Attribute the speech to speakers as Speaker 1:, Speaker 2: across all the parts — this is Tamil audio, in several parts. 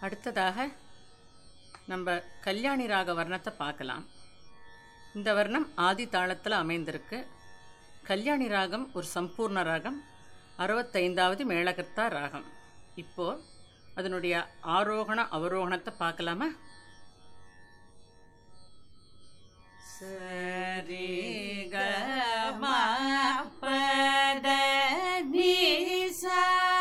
Speaker 1: அடுத்ததாக நம்ம கல்யாணி ராக வர்ணத்தை பார்க்கலாம். இந்த வர்ணம் ஆதி தாளத்தில் அமைந்திருக்கு. கல்யாணி ராகம் ஒரு சம்பூர்ண ராகம், 65வது மேளகர்த்தா ராகம். இப்போது அதனுடைய ஆரோகண அவரோகணத்தை பார்க்கலாமா? சரி க ம ப த நி சா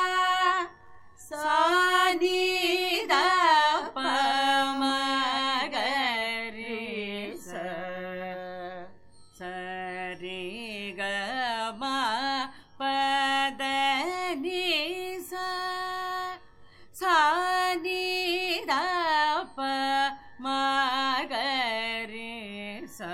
Speaker 1: சா நி த ப ம க ரி ச சரி க ம ப த நி சா சா நி த ப ம க ரி ச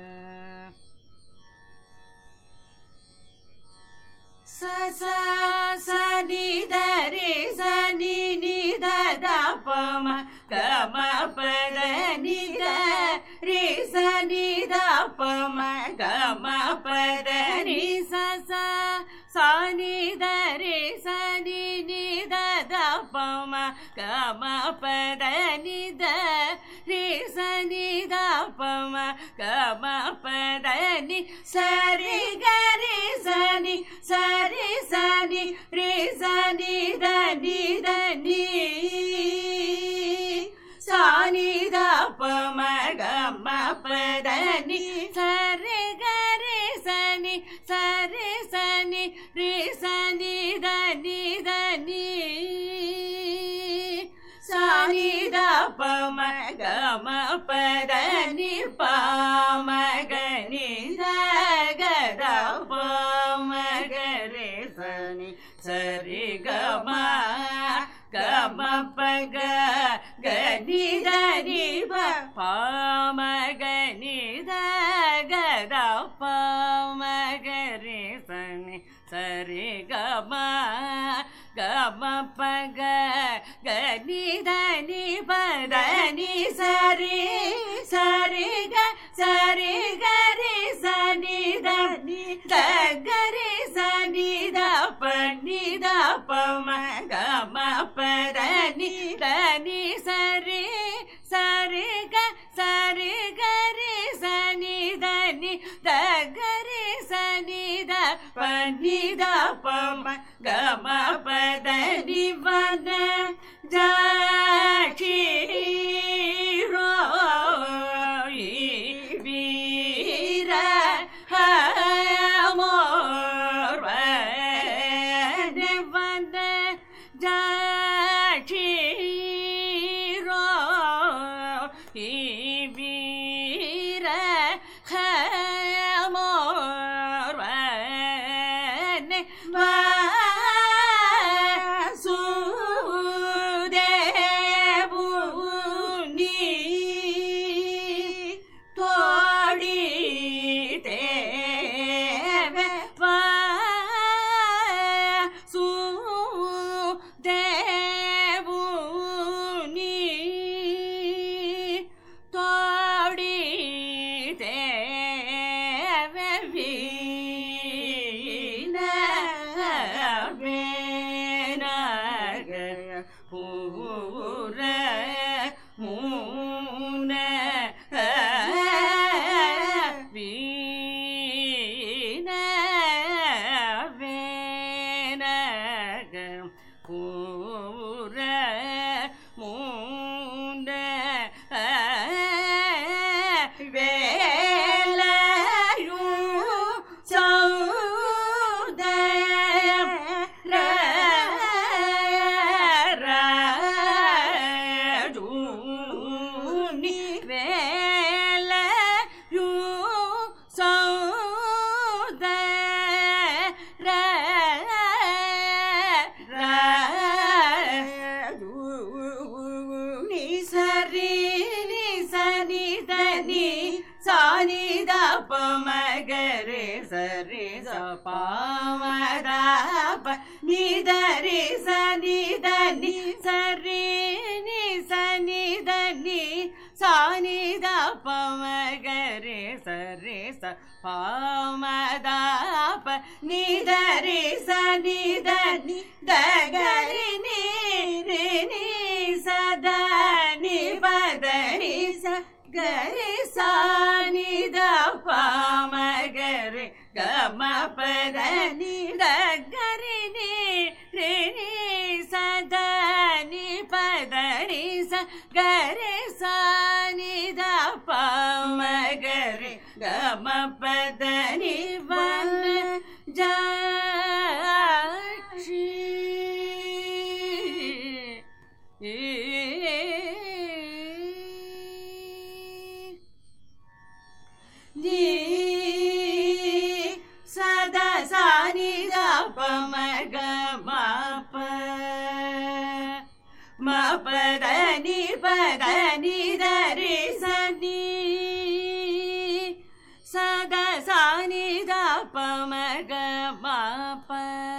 Speaker 1: ச ச ச நி த ரி ச நி நி த த ப ம க ம ப த நி த ரி ச நி த ப ம க ம ப த நி ச ச ச நி த ரி ச நி நி த த ப ம க ம ப த நி த ரி ச நி த ப ம க ம ப த நி ச ரி க ரி ச நி ச ரி ச நி ரி ச நி த நி த நி ச நி த ப ம க ம ப த நி ச ரி க ரி ச நி ச ரி ச நி ரி ச நி த நி த நி ச நி த ப ம க ம ப த நி ப ம க நி த க த ப ம க ரி ச நி ச ரி க ம க ம ப க க நி த நி ப ப ம க நி த க த ப ம க ரி ச நி ச ரி க ம க ம ப க க நி த நி ப த நி ச ரி க ச ரி க ரி ச நி த நி த க ரி ச நி த ப நி த ப ம க ம ப த நி த நி ச ரி க ச ரி க ரி ச நி த நி த க ரி ச நி த ப நி த ப ம க ம ப த நி வ த ஜாட்சி ரோ இ வீர ஹ மோர் வ த வ த ஜாட்சி ரோ இ வீர ஹ மோர் வ த வ பூர மூன வீண வேனக பூர மூன வேலையூ சௌத ப ம க ரி ச ரி ச ப ம த ப நி த ரி ச நி த நி ச ரி நி ச நி த நி ச நி த ப ம க ரி ச ரி ச ப ம த ப நி த ரி ச நி த நி த க ரி நி ரி நி ச த பத நி கரி நி ரி நி சத நி பத நி ச கரி சா நி த ப ம கரி க ம பத நி வன ஜாஷி சதா சானி த ப ம க ம ப ம பத நி த ரி ச நி சதா சானி த ப ம க ம ப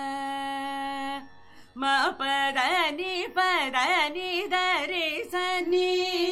Speaker 1: ம பத நி த ரி ச நி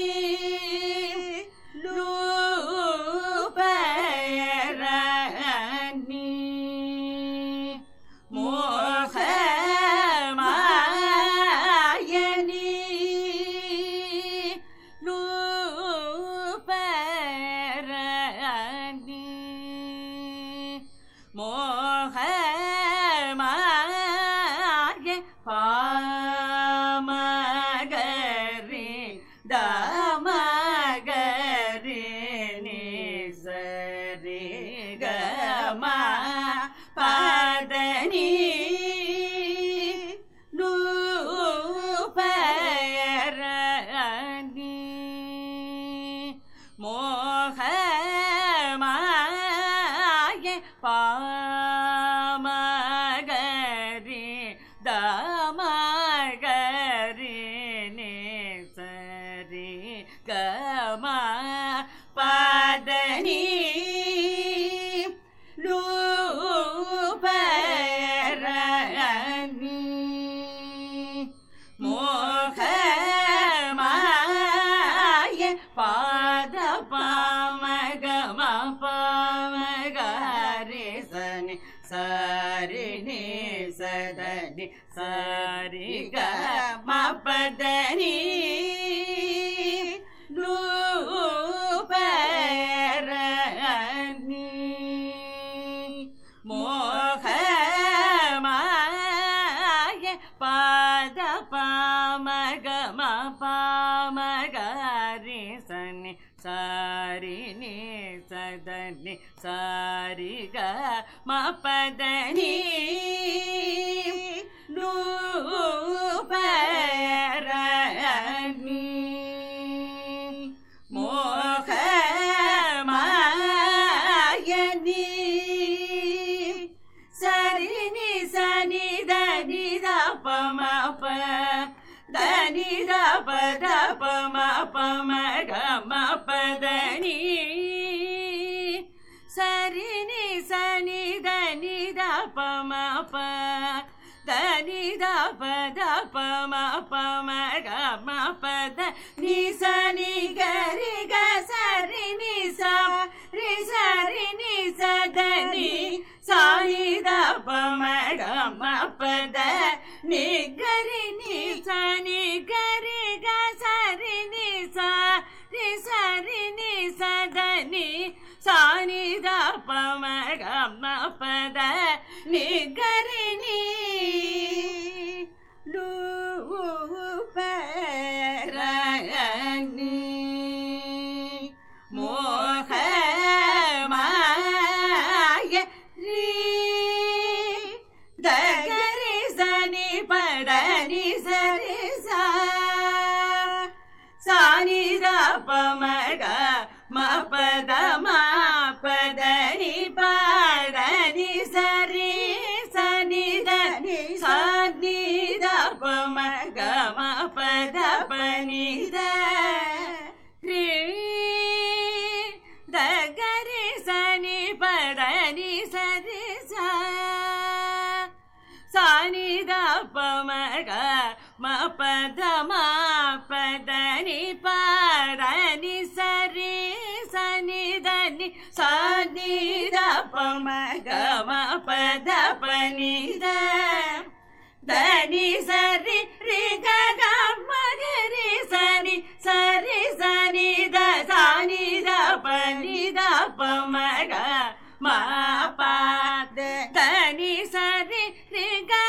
Speaker 1: சரி க ம பத நி ரூப ர நி மோக மாய பாத பாம க ம பாம க ரி ச நி சாரி நி சத நி சாரி க ம பத நி ரூப ர நி மோக மாய நி சரி நி ச நி த நி த ப ம ப த நி த ப த ப ம ப ம க ம பத நி சரி நி ச நி த நி த ப ம ப த நி த ப த ப ம ப ம க ம பத நி ச நி க ரி க ச ரி நி ச ரி ச ரி நி ச த நி சா நி த ப ம க ம பத நி க ரி நி ச நி க ரி க ச ரி நி ச ரி ச ரி நி ச த நி சா நி த ப ம க ம பத நி க ரி நி ரூப ர நி மோக மாய ரி த க ரி ச நி பட நி ச ரி ச சா நி த ப ம க ம பத ம பத நி பட நி ச ரி ச நி த நி சா நி த ப ம க ம பத ப நி த ரி த க ரி ச நி பட நி ச ரி ச சா நி த ப ம க ம பத ம பத நி பட நி ச ரி ச நி த நி சா நி த ப ம க ம பத ப நி த த நி ச ரி ரி க க ம க ரி ச நி ச ரி ச நி த சா நி த ப நி த ப ம க ம ப த ரி க